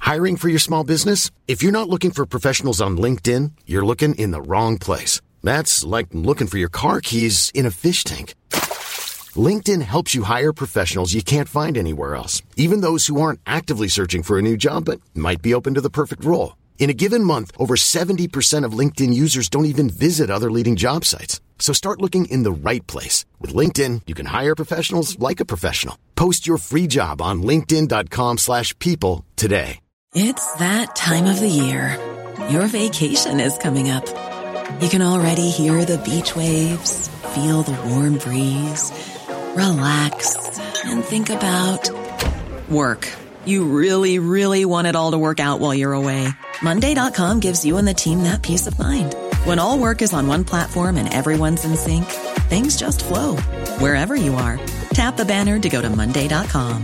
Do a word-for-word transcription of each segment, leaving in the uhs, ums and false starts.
Hiring for your small business? If you're not looking for professionals on LinkedIn, you're looking in the wrong place. That's like looking for your car keys in a fish tank. LinkedIn helps you hire professionals you can't find anywhere else, even those who aren't actively searching for a new job but might be open to the perfect role. In a given month, over seventy percent of LinkedIn users don't even visit other leading job sites. So start looking in the right place. With LinkedIn, you can hire professionals like a professional. Post your free job on linkedin.com slash people today. It's that time of the year. Your vacation is coming up. You can already hear the beach waves, feel the warm breeze, relax, and think about work. You really, really want it all to work out while you're away. Monday dot com gives you and the team that peace of mind. When all work is on one platform and everyone's in sync, things just flow. Wherever you are, tap the banner to go to monday dot com.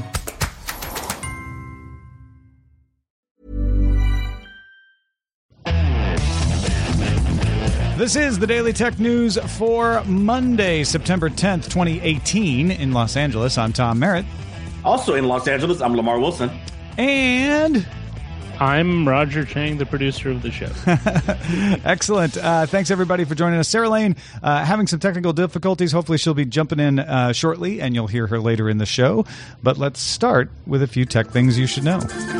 This is the Daily Tech News for Monday, September tenth, twenty eighteen in Los Angeles. I'm Tom Merritt. Also in Los Angeles, I'm Lamar Wilson. And I'm Roger Chang, the producer of the show. Excellent. Uh, thanks, everybody, for joining us. Sarah Lane uh, having some technical difficulties. Hopefully she'll be jumping in uh, shortly, and you'll hear her later in the show. But let's start with a few tech things you should know.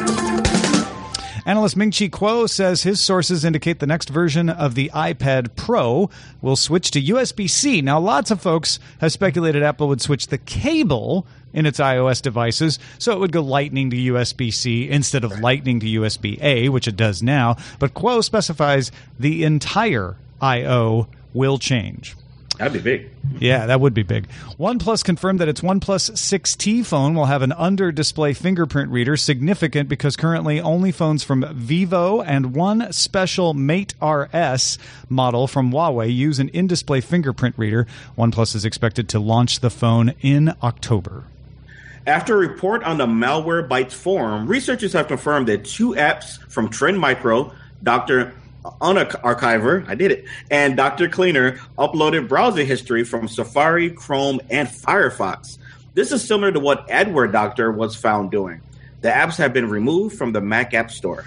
Analyst Ming-Chi Kuo says his sources indicate the next version of the iPad Pro will switch to U S B C. Now, lots of folks have speculated Apple would switch the cable in its iOS devices, so it would go Lightning to U S B C instead of Lightning to U S B A, which it does now. But Kuo specifies the entire I O will change. That'd be big. Yeah, that would be big. OnePlus confirmed that its OnePlus six T phone will have an under-display fingerprint reader, significant because currently only phones from Vivo and one special Mate R S model from Huawei use an in-display fingerprint reader. OnePlus is expected to launch the phone in October. After a report on the Malwarebytes forum, researchers have confirmed that two apps from Trend Micro, Doctor Unarchiver, I did it, and Doctor Cleaner uploaded browser history from Safari, Chrome, and Firefox. This is similar to what Adware Doctor was found doing. The apps have been removed from the Mac App Store.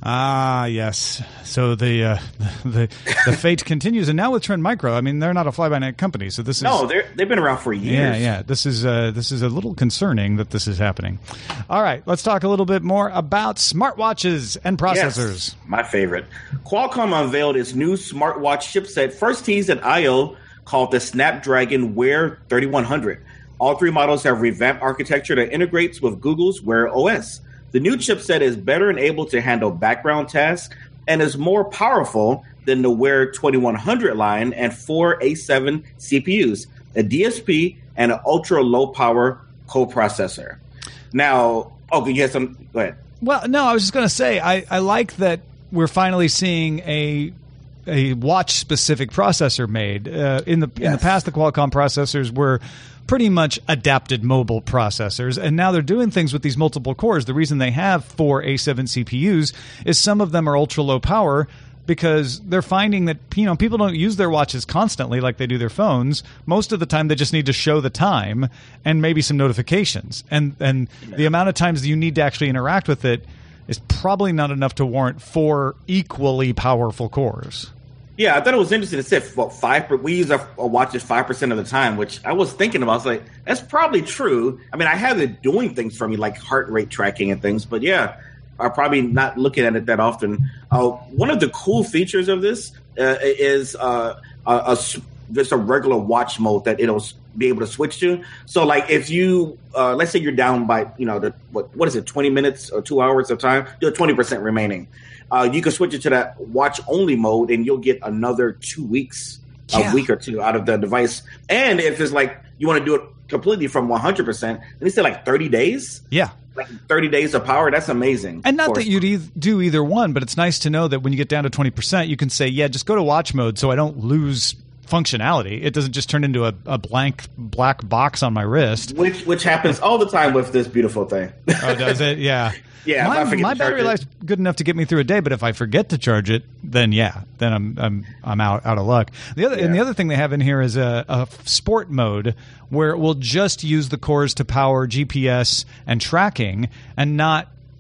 Ah, yes. So the uh, the the fate continues, and now with Trend Micro, I mean, they're not a fly-by-night company, so this is no, they're they've been around for years. Yeah, yeah. This is uh, this is a little concerning that this is happening. All right, let's talk a little bit more about smartwatches and processors. Yes, my favorite. Qualcomm unveiled its new smartwatch chipset, first teased at I O, called the Snapdragon Wear thirty-one hundred. All three models have revamped architecture that integrates with Google's Wear O S. The new chipset is better and able to handle background tasks and is more powerful than the Wear twenty-one hundred line and four A seven C P Us, a D S P, and an ultra-low power coprocessor. Now, okay, you have some, go ahead. Well, no, I was just going to say, I, I like that we're finally seeing a a watch-specific processor made. Uh, in the yes. in the past, the Qualcomm processors were pretty much adapted mobile processors, and now they're doing things with these multiple cores. The reason they have four A seven C P Us is some of them are ultra-low power because they're finding that, you know, people don't use their watches constantly like they do their phones. Most of the time, they just need to show the time and maybe some notifications. And, and the amount of times you need to actually interact with it is probably not enough to warrant four equally powerful cores. Yeah, I thought it was interesting. It said, well, five. We use our watches five percent of the time, which I was thinking about. I was like, that's probably true. I mean, I have it doing things for me, like heart rate tracking and things. But yeah, I'm probably not looking at it that often. Uh, one of the cool features of this uh, is uh, a, a just a regular watch mode that it'll be able to switch to. So, like, if you uh, let's say you're down by, you know, the what what is it, twenty minutes or two hours of time, you have twenty percent remaining. Uh, you can switch it to that watch-only mode, and you'll get another two weeks, yeah. a week or two out of the device. And if it's like you want to do it completely from one hundred percent, then they say like thirty days. Yeah. Like thirty days of power. That's amazing. And not that you'd e- do either one, but it's nice to know that when you get down to twenty percent, you can say, yeah, just go to watch mode so I don't lose functionality. It doesn't just turn into a, a blank black box on my wrist. Which which happens all the time with this beautiful thing. Oh, does it? Yeah. Yeah, my, my battery life's good enough to get me through a day, but if I forget to charge it, then yeah, then I'm I'm I'm out out of luck. The other yeah. and the other thing they have in here is a, a sport mode where it will just use the cores to power G P S and tracking, and not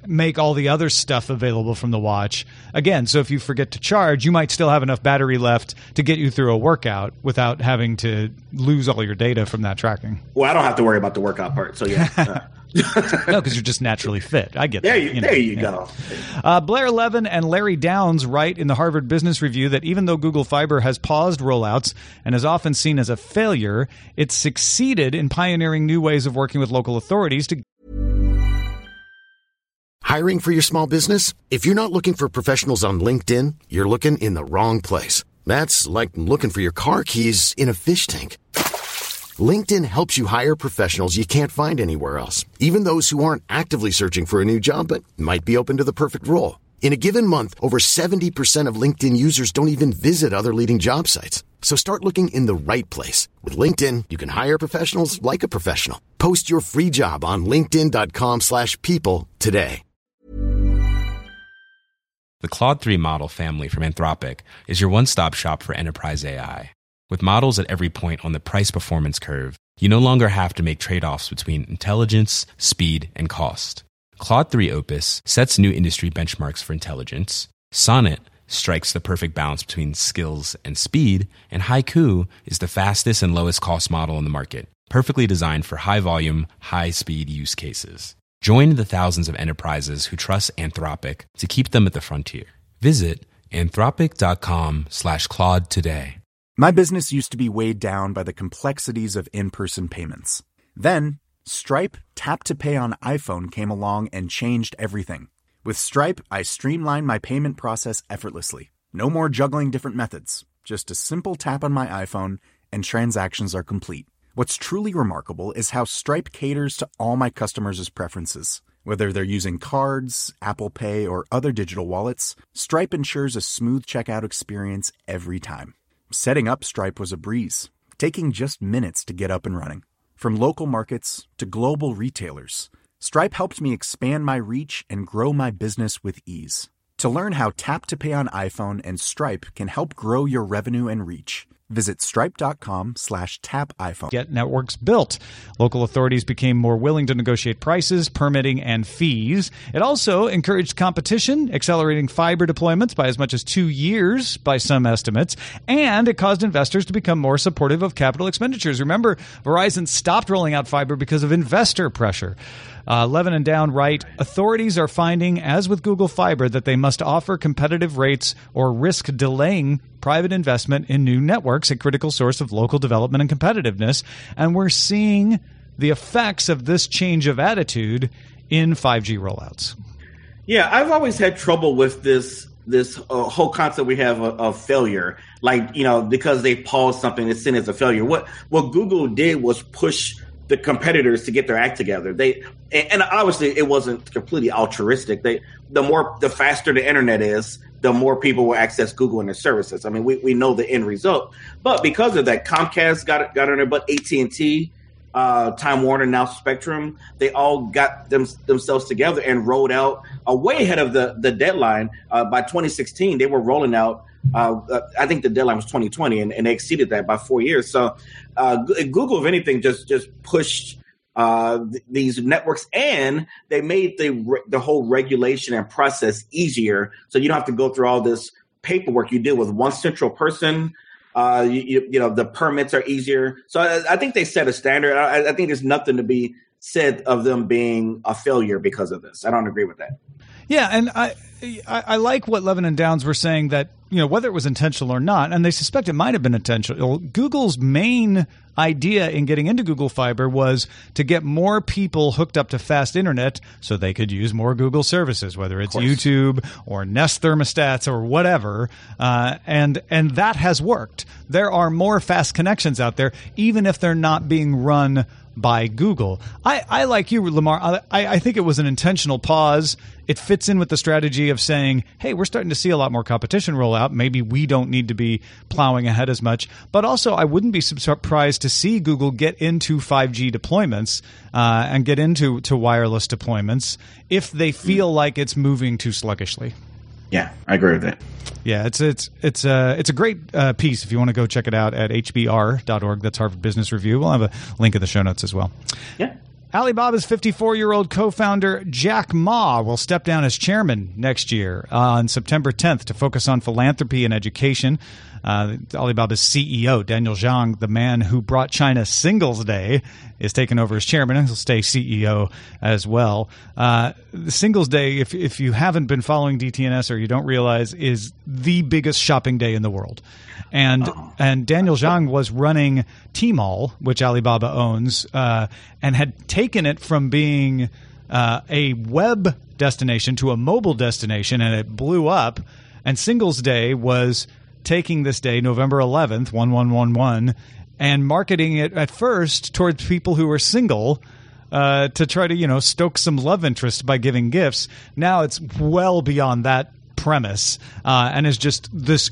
make all the other stuff available from the watch. Again, so if you forget to charge, you might still have enough battery left to get you through a workout without having to lose all your data from that tracking. Well, I don't have to worry about the workout part, so yeah. Uh. No, because you're just naturally fit. I get there that. You, you know, there you yeah. go. Uh, Blair Levin and Larry Downs write in the Harvard Business Review that even though Google Fiber has paused rollouts and is often seen as a failure, it succeeded in pioneering new ways of working with local authorities to. Hiring for your small business? If you're not looking for professionals on LinkedIn, you're looking in the wrong place. That's like looking for your car keys in a fish tank. LinkedIn helps you hire professionals you can't find anywhere else, even those who aren't actively searching for a new job but might be open to the perfect role. In a given month, over seventy percent of LinkedIn users don't even visit other leading job sites. So start looking in the right place. With LinkedIn, you can hire professionals like a professional. Post your free job on linkedin.com slash people today. The Claude three model family from Anthropic is your one-stop shop for enterprise A I. With models at every point on the price-performance curve, you no longer have to make trade-offs between intelligence, speed, and cost. Claude three Opus sets new industry benchmarks for intelligence. Sonnet strikes the perfect balance between skills and speed. And Haiku is the fastest and lowest cost model in the market, perfectly designed for high-volume, high-speed use cases. Join the thousands of enterprises who trust Anthropic to keep them at the frontier. Visit anthropic.com slash Claude today. My business used to be weighed down by the complexities of in-person payments. Then, Stripe Tap to Pay on iPhone came along and changed everything. With Stripe, I streamlined my payment process effortlessly. No more juggling different methods. Just a simple tap on my iPhone and transactions are complete. What's truly remarkable is how Stripe caters to all my customers' preferences. Whether they're using cards, Apple Pay, or other digital wallets, Stripe ensures a smooth checkout experience every time. Setting up Stripe was a breeze, taking just minutes to get up and running. From local markets to global retailers, Stripe helped me expand my reach and grow my business with ease. To learn how Tap to Pay on iPhone and Stripe can help grow your revenue and reach, visit stripe.com slash tap iPhone. Get networks built. Local authorities became more willing to negotiate prices, permitting, and fees. It also encouraged competition, accelerating fiber deployments by as much as two years by some estimates, and it caused investors to become more supportive of capital expenditures. Remember, Verizon stopped rolling out fiber because of investor pressure. Uh, Levin and Down write, authorities are finding, as with Google Fiber, that they must offer competitive rates or risk delaying private investment in new networks, a critical source of local development and competitiveness. And we're seeing the effects of this change of attitude in five G rollouts. Yeah, I've always had trouble with this this uh, whole concept we have of, of failure. Like, you know, because they paused something, it's seen as a failure. What what Google did was push the competitors to get their act together. They and obviously it wasn't completely altruistic. They the more the faster the internet is, the more people will access Google and their services. I mean, we, we know the end result. But because of that, Comcast got got on there, but A T and T, uh, Time Warner, now Spectrum, they all got them, themselves together and rolled out uh, way ahead of the the deadline. Uh, by twenty sixteen, they were rolling out. Uh, I think the deadline was twenty twenty, and, and they exceeded that by four years. So uh, Google, if anything, just just pushed uh, th- these networks, and they made the re- the whole regulation and process easier. So you don't have to go through all this paperwork. You deal with one central person. Uh, you, you, you know, the permits are easier. So I, I think they set a standard. I, I think there's nothing to be said of them being a failure because of this. I don't agree with that. Yeah, and I, I I like what Levin and Downs were saying, that, you know, whether it was intentional or not, and they suspect it might have been intentional, Google's main idea in getting into Google Fiber was to get more people hooked up to fast internet so they could use more Google services, whether it's YouTube or Nest thermostats or whatever, uh, and and that has worked. There are more fast connections out there, even if they're not being run by Google. I, I like you, Lamar. I, I think it was an intentional pause. It fits in with the strategy of saying, hey, we're starting to see a lot more competition roll out. Maybe we don't need to be plowing ahead as much. But also, I wouldn't be surprised to see Google get into five G deployments uh, and get into to wireless deployments if they feel like it's moving too sluggishly. Yeah, I agree with that. Yeah, it's it's it's a it's a great uh, piece. If you want to go check it out at H B R dot org, that's Harvard Business Review. We'll have a link in the show notes as well. Yeah. Alibaba's fifty-four-year-old co-founder Jack Ma will step down as chairman next year uh, on September tenth to focus on philanthropy and education. Uh, Alibaba's C E O, Daniel Zhang, the man who brought China Singles Day, is taking over as chairman, and he'll stay C E O as well. Uh, the Singles Day, if if you haven't been following D T N S or you don't realize, is the biggest shopping day in the world. And oh. and Daniel Zhang was running Tmall, which Alibaba owns, uh, and had taken it from being uh, a web destination to a mobile destination, and it blew up. And Singles Day was taking this day, November eleventh, one one one one, and marketing it at first towards people who were single uh, to try to, you know, stoke some love interest by giving gifts. Now it's well beyond that premise uh, and is just this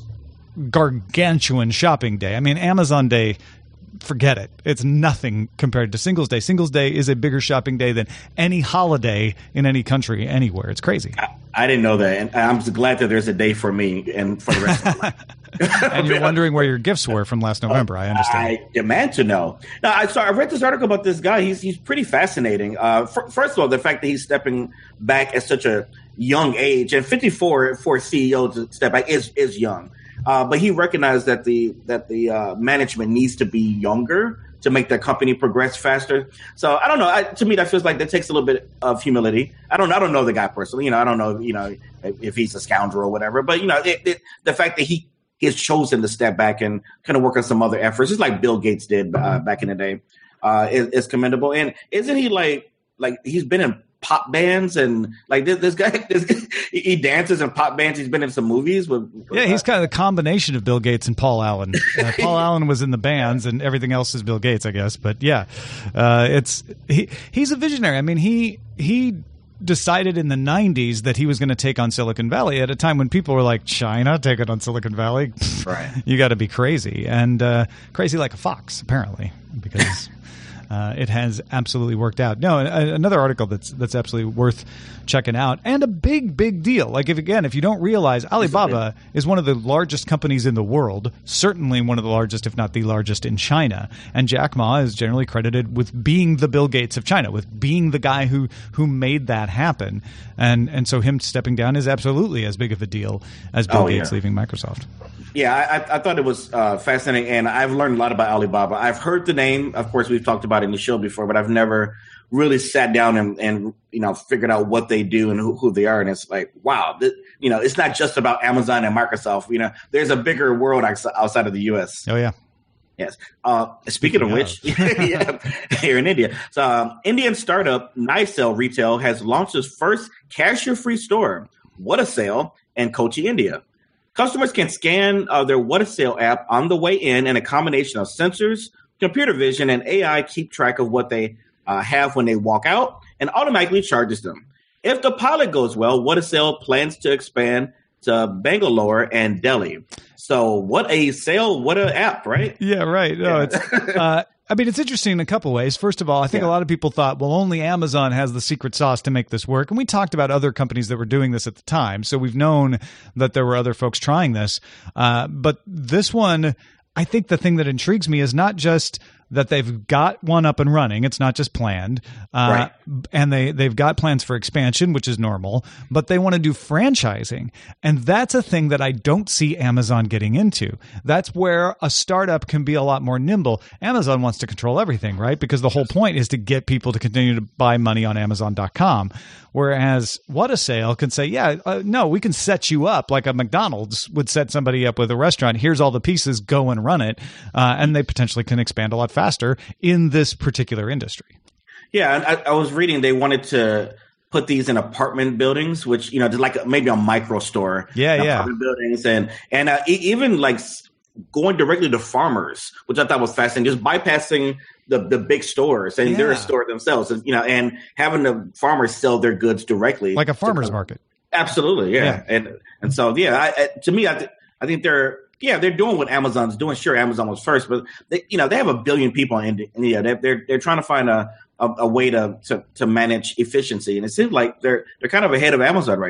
gargantuan shopping day. I mean, Amazon Day, forget it. It's nothing compared to Singles Day. Singles Day is a bigger shopping day than any holiday in any country anywhere. It's crazy. I, I didn't know that, and I'm just glad that there's a day for me and for the rest of my life. And you're wondering where your gifts were from last November. I understand. I demand to know. Now, I saw. I read this article about this guy. He's he's pretty fascinating. Uh, for, first of all, the fact that he's stepping back at such a young age, and fifty-four for a C E O to step back is is young. Uh, but he recognized that the that the uh, management needs to be younger to make the company progress faster. So I don't know. I, to me, that feels like that takes a little bit of humility. I don't. I don't know the guy personally. You know, I don't know. You know, if, if he's a scoundrel or whatever. But you know, it, it, the fact that he he has chosen to step back and kind of work on some other efforts, just like Bill Gates did uh, back in the day, uh, is, is commendable. And isn't he like like he's been in pop bands and like this, this guy, this guy, he dances in pop bands. He's been in some movies with. with yeah, he's kind of the combination of Bill Gates and Paul Allen. Uh, Paul Allen was in the bands, and everything else is Bill Gates, I guess. But yeah, uh, it's he. He's a visionary. I mean, he he decided in the nineties that he was going to take on Silicon Valley at a time when people were like, China taking on Silicon Valley? Right. You got to be crazy. And uh, crazy like a fox, apparently, because uh, it has absolutely worked out. No, another article that's that's absolutely worth checking out, and a big, big deal. Like, if again, if you don't realize, Alibaba is one of the largest companies in the world, certainly one of the largest, if not the largest, in China. And Jack Ma is generally credited with being the Bill Gates of China, with being the guy who who made that happen. And and so him stepping down is absolutely as big of a deal as Bill oh, Gates yeah. leaving Microsoft. Yeah, I, I thought it was uh, fascinating, and I've learned a lot about Alibaba. I've heard the name. Of course, we've talked about it in the show before, but I've never really sat down and, and you know, figured out what they do and who, who they are. And it's like, wow, this, you know, it's not just about Amazon and Microsoft. You know, there's a bigger world outside of the U S. Oh, yeah. Yes. Uh, speaking, speaking of, of which, yeah, here in India, so um, Indian startup Nicell Retail has launched its first cashier-free store, What a Sale, in Kochi, India. Customers can scan uh, their What a Sale app on the way in, and a combination of sensors, computer vision, and A I keep track of what they uh, have when they walk out and automatically charges them. If the pilot goes well, What a Sale plans to expand to Bangalore and Delhi. So what a sale, what an app, right? Yeah, right. No, it's, uh, I mean, it's interesting in a couple ways. First of all, I think yeah. a lot of people thought, well, only Amazon has the secret sauce to make this work. And we talked about other companies that were doing this at the time. So we've known that there were other folks trying this. Uh, but this one, I think the thing that intrigues me is not just that they've got one up and running. It's not just planned. Uh, right. And they, they've got plans for expansion, which is normal, but they want to do franchising. And that's a thing that I don't see Amazon getting into. That's where a startup can be a lot more nimble. Amazon wants to control everything, right? Because the whole point is to get people to continue to buy money on Amazon dot com. Whereas What a Sale can say, yeah, uh, no, we can set you up like a McDonald's would set somebody up with a restaurant. Here's all the pieces, go and run it. Uh, and they potentially can expand a lot faster in this particular industry. Yeah, I, I was reading they wanted to put these in apartment buildings, which, you know, like maybe a micro store. Yeah, yeah. Apartment buildings and, and uh, even like going directly to farmers, which I thought was fascinating, just bypassing the, the big stores and yeah. their store themselves, and, you know, and having the farmers sell their goods directly. Like a farmer's market. Absolutely, yeah. yeah. And and so, yeah, I, I, to me, I, th- I think they're, yeah, they're doing what Amazon's doing. Sure, Amazon was first, but they, you know, they have a billion people in India. They're they're, they're trying to find a, a, a way to, to to manage efficiency, and it seems like they're they're kind of ahead of Amazon right now.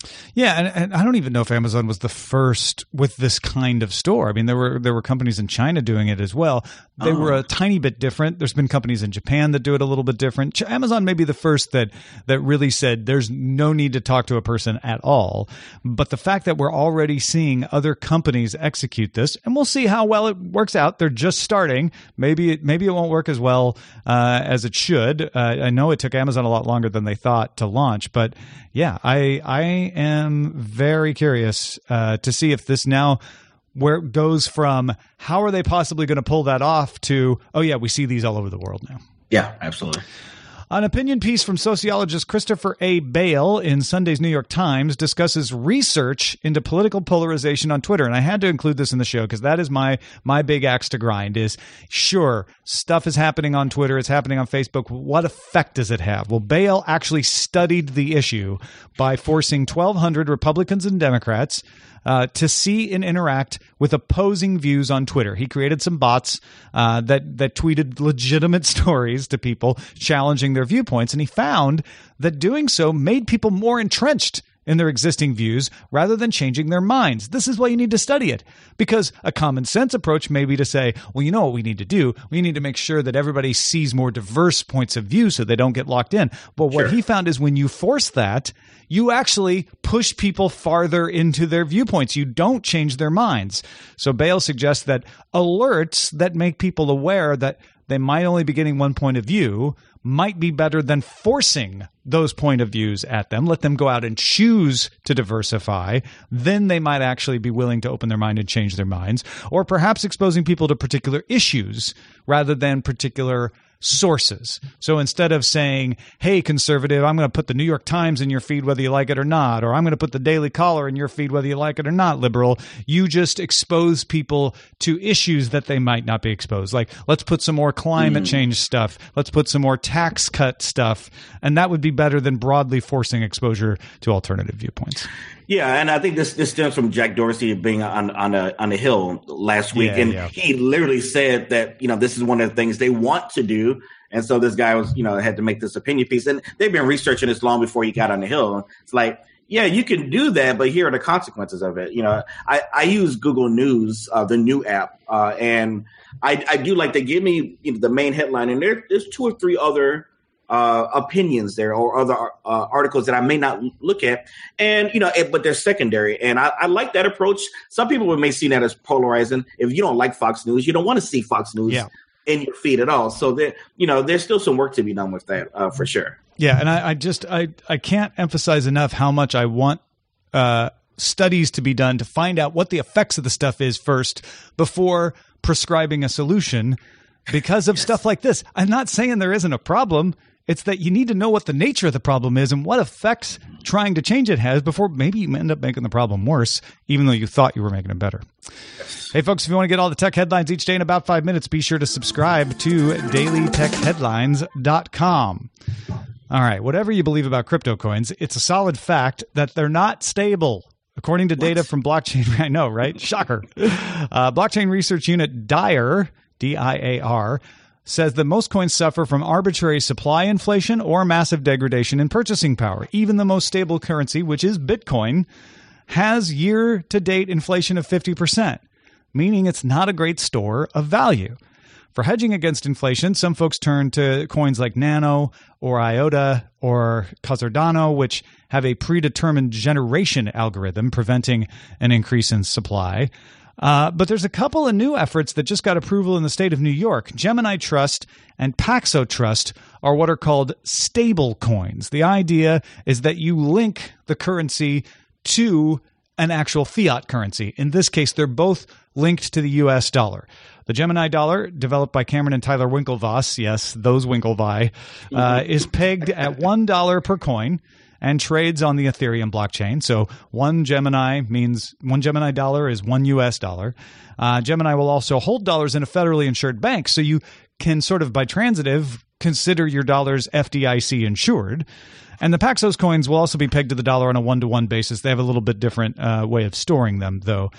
Yeah, and, and I don't even know if Amazon was the first with this kind of store. I mean, there were there were companies in China doing it as well. They oh. were a tiny bit different. There's been companies in Japan that do it a little bit different. Amazon may be the first that that really said there's no need to talk to a person at all. But the fact that we're already seeing other companies execute this, and we'll see how well it works out. They're just starting. Maybe it, maybe it won't work as well uh, as it should. Uh, I know it took Amazon a lot longer than they thought to launch, but yeah, I I am very curious uh, to see if this now where it goes from how are they possibly going to pull that off to, oh yeah, we see these all over the world now. Yeah, absolutely. An opinion piece from sociologist Christopher A. Bale in Sunday's New York Times discusses research into political polarization on Twitter. And I had to include this in the show because that is my my big axe to grind is, sure, stuff is happening on Twitter, it's happening on Facebook. What effect does it have? Well, Bale actually studied the issue by forcing twelve hundred Republicans and Democrats Uh, to see and interact with opposing views on Twitter. He created some bots uh, that that tweeted legitimate stories to people challenging their viewpoints, and he found that doing so made people more entrenched in their existing views rather than changing their minds. This is why you need to study it, because a common sense approach may be to say, well, you know what we need to do? We need to make sure that everybody sees more diverse points of view so they don't get locked in. But what Sure. he found is when you force that, you actually push people farther into their viewpoints. You don't change their minds. So Bale suggests that alerts that make people aware that they might only be getting one point of view might be better than forcing those point of views at them. Let them go out and choose to diversify. Then they might actually be willing to open their mind and change their minds. Or perhaps exposing people to particular issues rather than particular sources. So instead of saying, hey, conservative, I'm going to put the New York Times in your feed whether you like it or not, or I'm going to put the Daily Caller in your feed whether you like it or not, liberal, you just expose people to issues that they might not be exposed. Like, let's put some more climate mm. change stuff. Let's put some more tax cut stuff. And that would be better than broadly forcing exposure to alternative viewpoints. Yeah, and I think this this stems from Jack Dorsey being on on a on a hill last week, Yeah, and yeah. he literally said that, you know, this is one of the things they want to do, and so this guy was, you know, had to make this opinion piece, and they've been researching this long before he got on the hill. It's like, yeah, you can do that, but here are the consequences of it. You know, I I use Google News, uh, the new app, uh, and I I do like they give me, you know, the main headline, and there there's two or three other Uh, opinions there or other uh, articles that I may not look at, and you know, it, but they're secondary, and I, I like that approach. Some people may see that as polarizing. If you don't like Fox News, you don't want to see Fox News Yeah. in your feed at all. So there, you know, there's still some work to be done with that uh, for sure. Yeah, and I, I just I I can't emphasize enough how much I want uh, studies to be done to find out what the effects of the stuff is first before prescribing a solution. Because of yes. stuff like this, I'm not saying there isn't a problem. It's that you need to know what the nature of the problem is and what effects trying to change it has before maybe you end up making the problem worse, even though you thought you were making it better. Yes. Hey, folks, if you want to get all the tech headlines each day in about five minutes, be sure to subscribe to daily tech headlines dot com. All right, whatever you believe about crypto coins, it's a solid fact that they're not stable. According to data what? from blockchain, I know, right? Shocker. Uh, blockchain research unit DIAR, D I A R, says that most coins suffer from arbitrary supply inflation or massive degradation in purchasing power. Even the most stable currency, which is Bitcoin, has year-to-date inflation of fifty percent, meaning it's not a great store of value. For hedging against inflation, some folks turn to coins like Nano or IOTA or Cardano, which have a predetermined generation algorithm preventing an increase in supply. Uh, but there's a couple of new efforts that just got approval in the state of New York. Gemini Trust and Paxo Trust are what are called stable coins. The idea is that you link the currency to an actual fiat currency. In this case, they're both linked to the U S dollar. The Gemini dollar, developed by Cameron and Tyler Winklevoss, yes, those Winklevi, uh, is pegged at one dollar per coin and trades on the Ethereum blockchain. So one Gemini means one Gemini dollar is one U S dollar. Uh, Gemini will also hold dollars in a federally insured bank, so you can sort of by transitive consider your dollars F D I C insured. And the Paxos coins will also be pegged to the dollar on a one-to-one basis. They have a little bit different uh, way of storing them, though.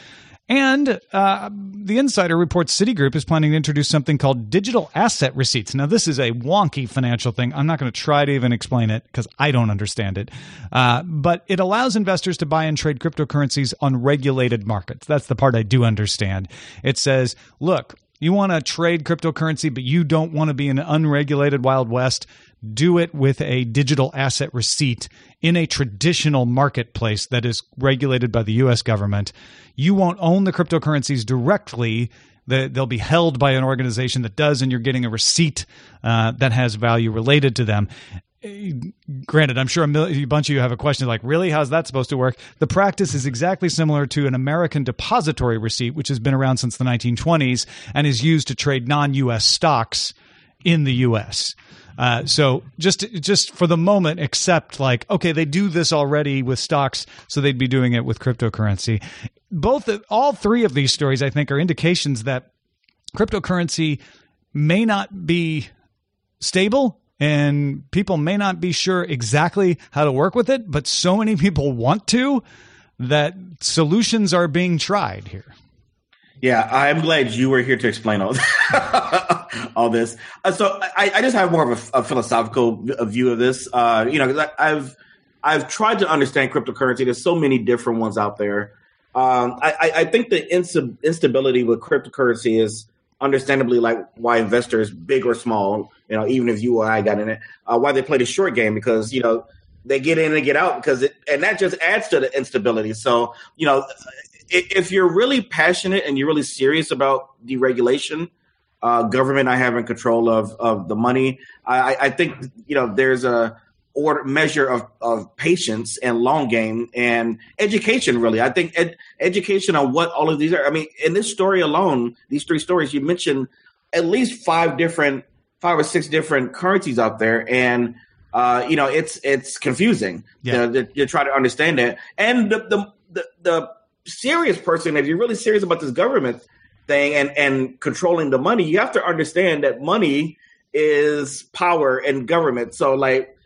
And uh, the Insider reports Citigroup is planning to introduce something called digital asset receipts. Now, this is a wonky financial thing. I'm not going to try to even explain it because I don't understand it. Uh, but it allows investors to buy and trade cryptocurrencies on regulated markets. That's the part I do understand. It says, look, you want to trade cryptocurrency, but you don't want to be in an unregulated Wild West. Do it with a digital asset receipt in a traditional marketplace that is regulated by the U S government. You won't own the cryptocurrencies directly. They'll be held by an organization that does, and you're getting a receipt uh, that has value related to them. Granted, I'm sure a, mil- a bunch of you have a question like, really? How's that supposed to work? The practice is exactly similar to an American depository receipt, which has been around since the nineteen twenties and is used to trade non-U S stocks in the U S. Uh, so just just for the moment, accept like, okay, they do this already with stocks, so they'd be doing it with cryptocurrency. Both, all three of these stories, I think, are indications that cryptocurrency may not be stable and people may not be sure exactly how to work with it, but so many people want to that solutions are being tried here. Yeah, I'm glad you were here to explain all all this. Uh, so I, I just have more of a, a philosophical view of this. Uh, you know, 'cause I, I've I've tried to understand cryptocurrency. There's so many different ones out there. Um, I, I think the insta- instability with cryptocurrency is understandably like why investors, big or small, you know, even if you or I got in it, uh, why they play the short game, because you know they get in and get out because it, and that just adds to the instability. So you know. If you're really passionate and you're really serious about deregulation, uh, government not having control of, of the money, I, I think you know there's a order measure of, of patience and long game and education. Really, I think ed, education on what all of these are. I mean, in this story alone, these three stories, you mentioned at least five different, five or six different currencies out there, and uh, you know it's it's confusing. Yeah, to, to try to understand that, and the the the, the serious person, if you're really serious about this government thing and, and controlling the money, you have to understand that money is power and government. So like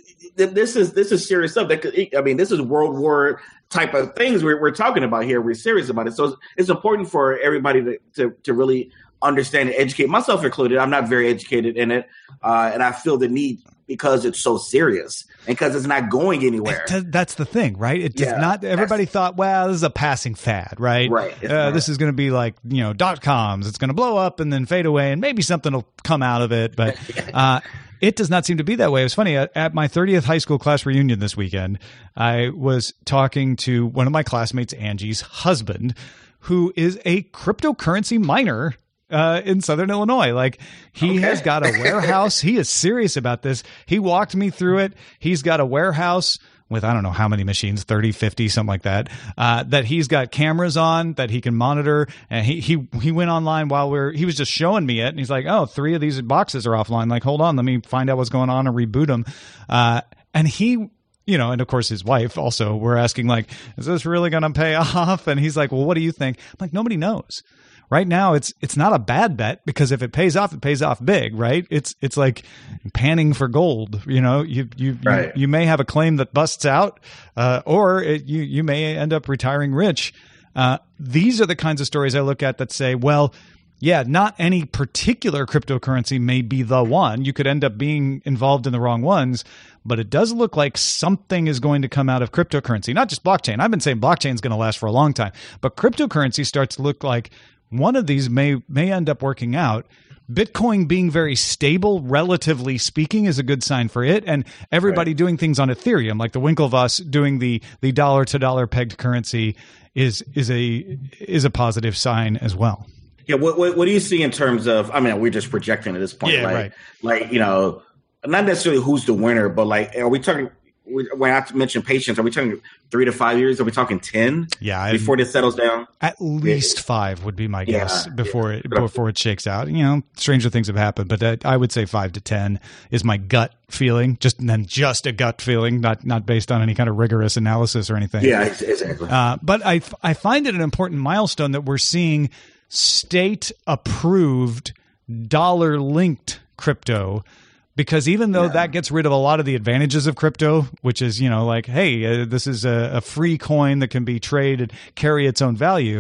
this is this is serious stuff. That could, I mean, this is World War type of things we're, we're talking about here. We're serious about it. So it's, it's important for everybody to, to, to really understand and educate, myself included. I'm not very educated in it. Uh, and I feel the need because it's so serious and because it's not going anywhere. That's the thing, right? It does yeah, not. Everybody thought, well, this is a passing fad, right? Right. Uh, this is going to be like, you know, dot coms. It's going to blow up and then fade away and maybe something will come out of it. But uh, it does not seem to be that way. It was funny. At, at my thirtieth high school class reunion this weekend, I was talking to one of my classmates, Angie's husband, who is a cryptocurrency miner. Uh, in Southern Illinois. Like he okay. has got a warehouse. He is serious about this. He walked me through it. He's got a warehouse with, I don't know how many machines, thirty, fifty, something like that, uh, that he's got cameras on that he can monitor. And he, he, he went online while we we're, he was just showing me it. And he's like, oh, three of these boxes are offline. Like, hold on, let me find out what's going on and reboot them. Uh, and he, you know, and of course his wife also were asking like, is this really going to pay off? And he's like, well, what do you think? I'm like, nobody knows. Right now, it's it's not a bad bet because if it pays off, it pays off big, right? It's it's like panning for gold. You know, you you right. you, you may have a claim that busts out, uh, or it, you you may end up retiring rich. Uh, these are the kinds of stories I look at that say, well, yeah, not any particular cryptocurrency may be the one. You could end up being involved in the wrong ones, but it does look like something is going to come out of cryptocurrency, not just blockchain. I've been saying blockchain is going to last for a long time, but cryptocurrency starts to look like one of these may may end up working out. Bitcoin being very stable, relatively speaking, is a good sign for it. And everybody right. doing things on Ethereum, like the Winklevoss doing the the dollar to dollar pegged currency, is is a is a positive sign as well. Yeah. What what, what do you see in terms of? I mean, we're just projecting at this point, yeah, like, right? Like you know, not necessarily who's the winner, but like, are we talking? When I mention patience, are we talking three to five years? Are we talking ten? Yeah, before this settles down. At least yeah. five would be my guess yeah, before yeah. it before it shakes out. You know, stranger things have happened, but I would say five to ten is my gut feeling. Just and then just a gut feeling, not not based on any kind of rigorous analysis or anything. Yeah, exactly. Uh, but I I find it an important milestone that we're seeing state approved dollar linked crypto. Because even though yeah. that gets rid of a lot of the advantages of crypto, which is, you know, like, hey, uh, this is a, a free coin that can be traded, carry its own value,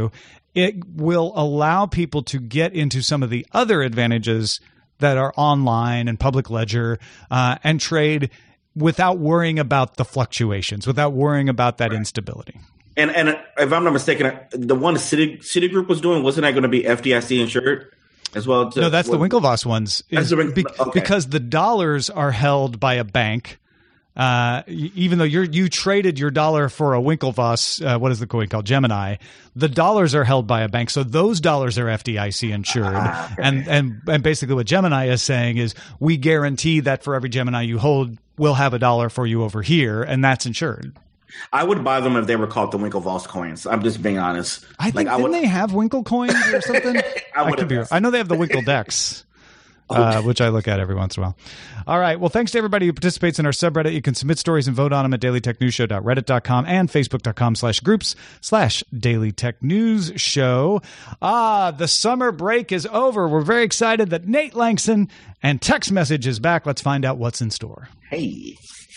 it will allow people to get into some of the other advantages that are online and public ledger uh, and trade without worrying about the fluctuations, without worrying about that right. instability. And and if I'm not mistaken, the one Citi, Citigroup was doing, wasn't that going to be F D I C insured as well? To, no, that's what, the Winklevoss ones. Is, the, be, okay. Because the dollars are held by a bank. Uh, even though you're, you traded your dollar for a Winklevoss, uh, what is the coin called? Gemini. The dollars are held by a bank. So those dollars are F D I C insured. Ah, okay. And, and, and basically what Gemini is saying is we guarantee that for every Gemini you hold, we'll have a dollar for you over here. And that's insured. I would buy them if they were called the Winklevoss coins. I'm just being honest. I think, like, didn't I would, they have Winkle coins or something? I, I, could be, I know they have the Winkle decks. Uh, which I look at every once in a while. All right. Well, thanks to everybody who participates in our subreddit. You can submit stories and vote on them at daily tech news show dot reddit dot com and facebook.com slash groups slash daily tech news show. Ah, the summer break is over. We're very excited that Nate Langston and Text Message is back. Let's find out what's in store. Hey.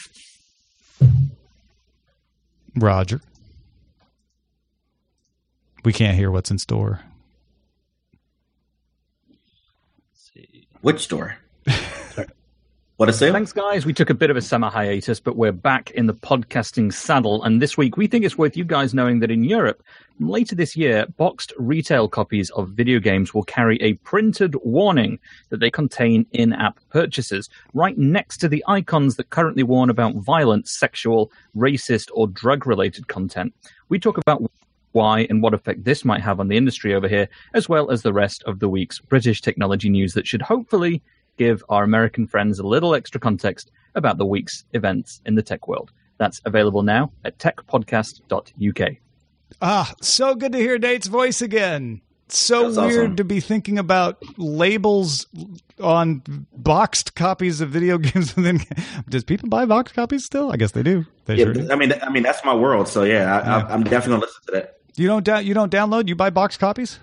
Roger. We can't hear what's in store. Which store? What a sale? Thanks, guys. We took a bit of a summer hiatus, but we're back in the podcasting saddle. And this week, we think it's worth you guys knowing that in Europe, later this year, boxed retail copies of video games will carry a printed warning that they contain in-app purchases right next to the icons that currently warn about violent, sexual, racist, or drug-related content. We talk about why and what effect this might have on the industry over here, as well as the rest of the week's British technology news that should hopefully give our American friends a little extra context about the week's events in the tech world. That's available now at tech podcast dot U K. Ah, so good to hear Nate's voice again. So That's weird awesome. to be thinking about labels on boxed copies of video games. Does people buy boxed copies still? I guess they do. They yeah, sure do. I mean, I mean that's my world. So yeah, I, yeah. I, I'm definitely gonna listen to that. You don't da- you don't download? You buy boxed copies?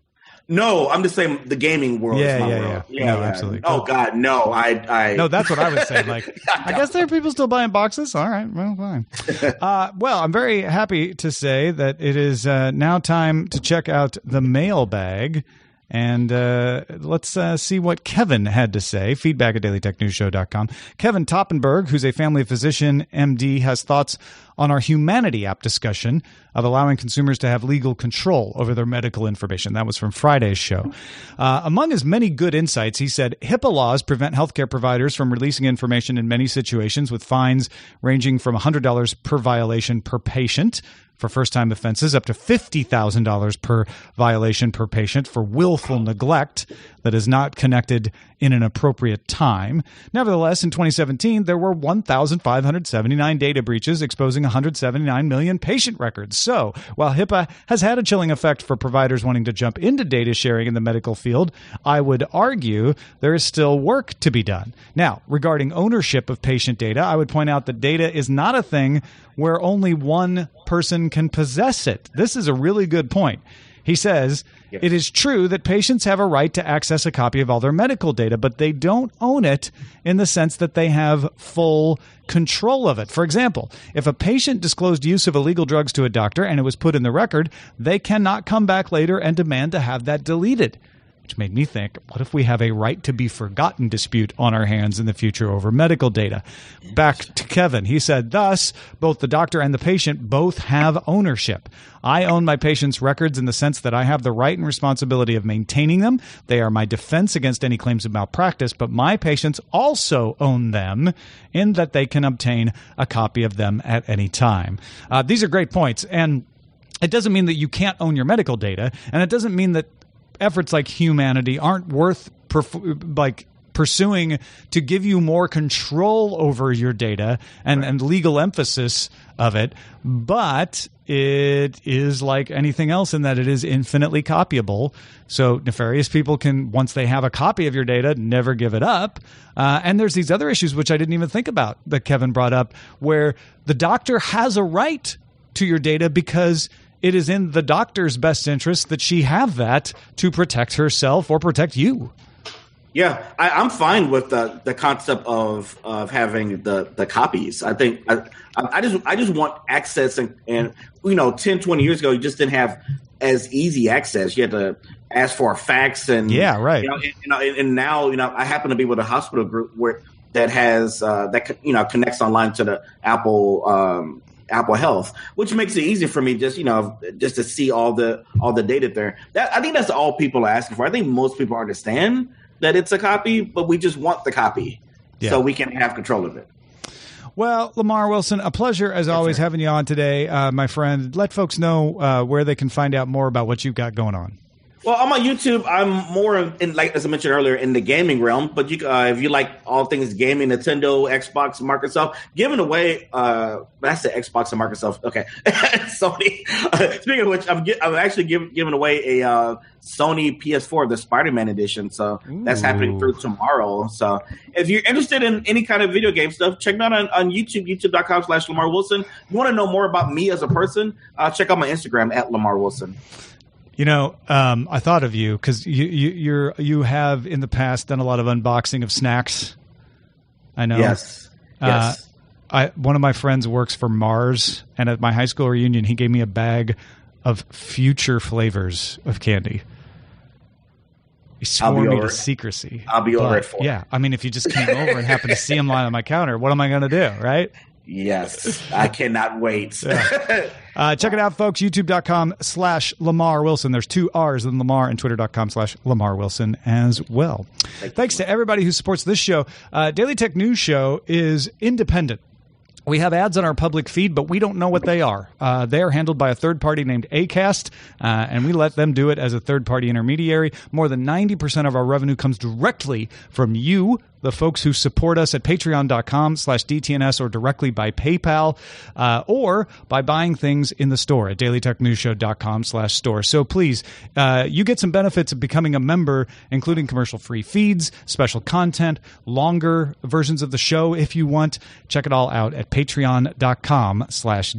No, I'm just saying the gaming world yeah, is my yeah, world. Yeah, yeah, no, yeah. absolutely. Oh God, no! I, I. No, that's what I was saying. Like, I guess there are people still buying boxes. All right, well, fine. Uh, well, I'm very happy to say that it is uh, now time to check out the mailbag. And uh, let's uh, see what Kevin had to say. Feedback at daily tech news show dot com. Kevin Toppenberg, who's a family physician, M D, has thoughts on our Humanity app discussion of allowing consumers to have legal control over their medical information. That was from Friday's show. Uh, among his many good insights, he said, HIPAA laws prevent healthcare providers from releasing information in many situations, with fines ranging from one hundred dollars per violation per patient for first-time offenses, up to fifty thousand dollars per violation per patient for willful neglect that is not connected in an appropriate time. Nevertheless, in twenty seventeen, there were one thousand five hundred seventy-nine data breaches exposing one hundred seventy-nine million patient records. So, while HIPAA has had a chilling effect for providers wanting to jump into data sharing in the medical field, I would argue there is still work to be done. Now, regarding ownership of patient data, I would point out that data is not a thing where only one person can possess it. This is a really good point. He says, yes. It is true that patients have a right to access a copy of all their medical data, but they don't own it in the sense that they have full control of it. For example, if a patient disclosed use of illegal drugs to a doctor and it was put in the record, they cannot come back later and demand to have that deleted. Which made me think, what if we have a right to be forgotten dispute on our hands in the future over medical data? Back to Kevin. He said, thus, both the doctor and the patient both have ownership. I own my patient's records in the sense that I have the right and responsibility of maintaining them. They are my defense against any claims of malpractice, but my patients also own them in that they can obtain a copy of them at any time. Uh, these are great points. And it doesn't mean that you can't own your medical data, and it doesn't mean that efforts like Humanity aren't worth perf- like pursuing to give you more control over your data and, right. and legal emphasis of it. But it is like anything else in that it is infinitely copyable. So nefarious people can, once they have a copy of your data, never give it up. Uh, and there's these other issues, which I didn't even think about, that Kevin brought up, where the doctor has a right to your data because it is in the doctor's best interest that she have that to protect herself or protect you. Yeah, I, I'm fine with the, the concept of of having the, the copies. I think I, I just I just want access, and, and you know, ten, twenty years ago, you just didn't have as easy access. You had to ask for a fax, and yeah, right. You know, and, you know, and, and now, you know, I happen to be with a hospital group where that has uh, that you know connects online to the Apple um, Apple Health, which makes it easy for me just you know just to see all the all the data there. That I think that's all people are asking for. I think most people understand that it's a copy, but we just want the copy yeah. so we can have control of it. Well, Lamar Wilson, a pleasure as yes, always sir. having you on today, uh, my friend. Let folks know uh, where they can find out more about what you've got going on. Well, I'm on YouTube. I'm more in, like as I mentioned earlier, in the gaming realm. But you, uh, if you like all things gaming, Nintendo, Xbox, Microsoft, giving away. Uh, I said Xbox and Microsoft. Okay, Sony. Uh, speaking of which, I'm, I'm actually give, giving away a uh, Sony P S four, the Spider-Man edition. So Ooh. that's happening through tomorrow. So if you're interested in any kind of video game stuff, check me out on, on YouTube, youtube.com slash Lamar Wilson. If you want to know more about me as a person, uh, check out my Instagram at Lamar Wilson. You know, um, I thought of you because you, you you're you have in the past done a lot of unboxing of snacks. I know. Yes. Yes. Uh, I one of my friends works for Mars, and at my high school reunion, he gave me a bag of future flavors of candy. He swore me to secrecy. I'll be over it for. Yeah, I mean, if you just came over and happened to see him lying on my counter, what am I going to do, right? Yes, I cannot wait. Yeah. Uh, check it out, folks. YouTube.com slash Lamar Wilson. There's two R's in Lamar, and Twitter.com slash Lamar Wilson as well. Thank Thanks to everybody who supports this show. Uh, Daily Tech News Show is independent. We have ads on our public feed, but we don't know what they are. Uh, they are handled by a third party named Acast, uh, and we let them do it as a third-party intermediary. More than ninety percent of our revenue comes directly from you, the folks who support us at patreon.com slash DTNS or directly by PayPal uh, or by buying things in the store at dailytechnewsshow.com slash store. So please, uh, you get some benefits of becoming a member, including commercial-free feeds, special content, longer versions of the show if you want. Check it all out at patreon.com slash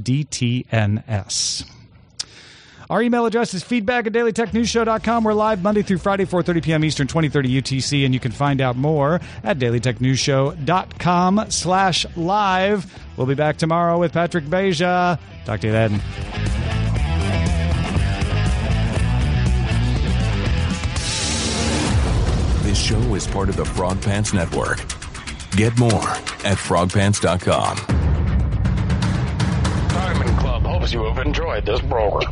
DTNS. Our email address is feedback at daily tech news show dot com. We're live Monday through Friday, four thirty p.m. Eastern, twenty thirty U T C, and you can find out more at daily tech news show dot com slash live. We'll be back tomorrow with Patrick Beja. Talk to you then. This show is part of the Frog Pants Network. Get more at frog pants dot com. Diamond Club hopes you have enjoyed this program.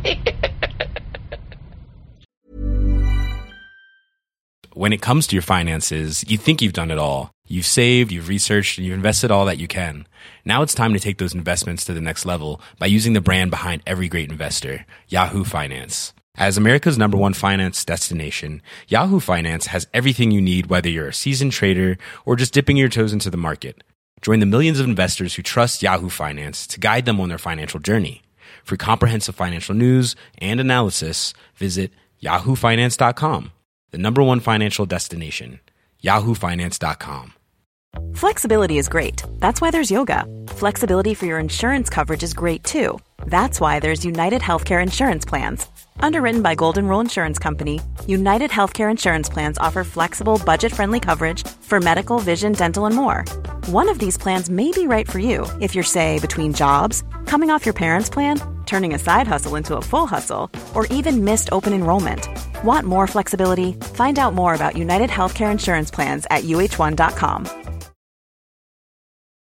When it comes to your finances, you think you've done it all. You've saved, you've researched, and you've invested all that you can. Now it's time to take those investments to the next level by using the brand behind every great investor, Yahoo Finance. As America's number one finance destination, Yahoo Finance has everything you need, whether you're a seasoned trader or just dipping your toes into the market. Join the millions of investors who trust Yahoo Finance to guide them on their financial journey. For comprehensive financial news and analysis, visit yahoo finance dot com. The number one financial destination, yahoo finance dot com. Flexibility is great. That's why there's yoga. Flexibility for your insurance coverage is great too. That's why there's United Healthcare Insurance Plans. Underwritten by Golden Rule Insurance Company, United Healthcare Insurance Plans offer flexible, budget-friendly coverage for medical, vision, dental, and more. One of these plans may be right for you if you're, say, between jobs, coming off your parents' plan, turning a side hustle into a full hustle, or even missed open enrollment. Want more flexibility? Find out more about United Healthcare Insurance Plans at U H one dot com.